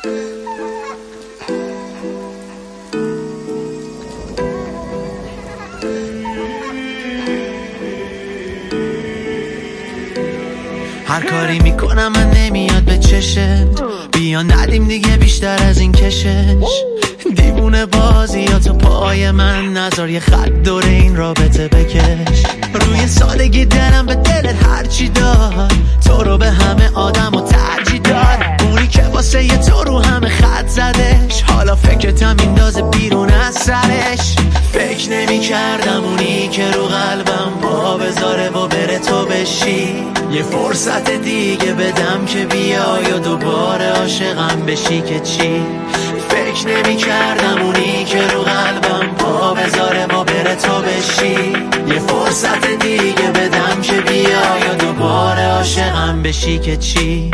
هر کاری میکنم من نمیاد به چشت، بیا ندیم دیگه بیشتر از این کشش. دیوونه بازی یا تو پای من نذار یه خط دور این رابطه بکش. روی سادگی دلم به دلت هرچی داد، تو رو به همه آدم و ترجیح داد. اونی که واسه یه تو رو همه خط زدش، حالا فکرتم میندازه بیرون از سرش. فکر نمی کردم اونی که رو قلبم پا بذاره و بره تو بشی. یه فرصت دیگه بدم که بیای و دوباره عاشقم بشی که چی. فکر نمی کردم اونی که رو قلبم پا بذاره و بره تو بشی. یه فرصت دیگه بدم که بیای و دوباره عاشقم بشی که چی.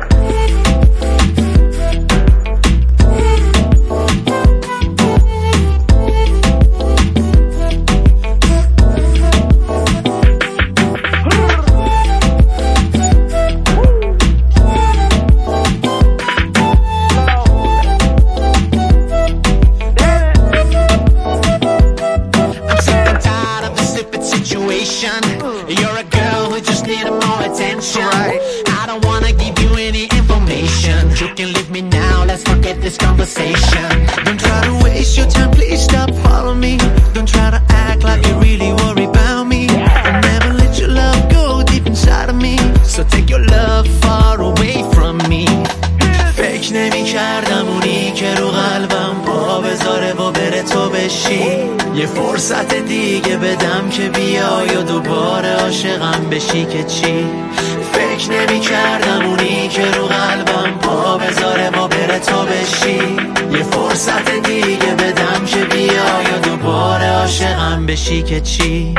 You're a girl who just needed more attention. I don't wanna give you any information. You can leave me now, let's forget this conversation. Don't try to waste your time, please stop following me. Don't try to act like you really worry about me. I'll never let your love go deep inside of me. So take your love far away from me. فکر نمی کردم اونی که رو قلبم پا بذاره و بره تو بشی. یه فرصت دیگه بدم که بیای و دوباره عاشقم بشی که چی. فکر نمی کردم اونی که رو قلبم پا بذاره و بره تو بشی. یه فرصت دیگه بدم که بیای و دوباره عاشقم بشی که چی.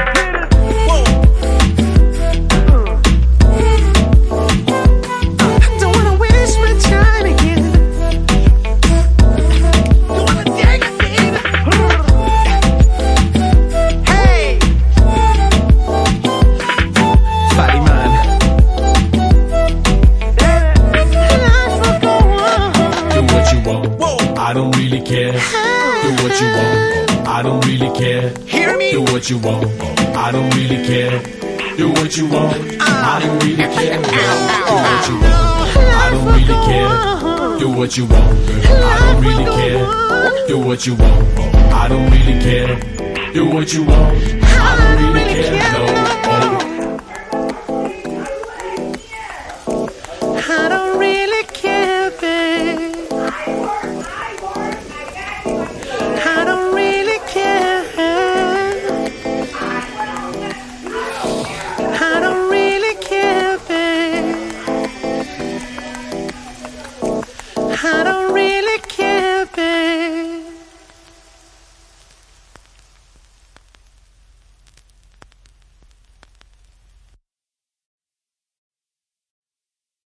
I don't really care. Do what you want. I don't really care. Hear me? Do what you want. I don't really care. Do what you want. I don't really care. Do what you want. I don't really care. Do what you want. I don't really care. Do what you want. I don't really care. Do what you want. I don't really care. No.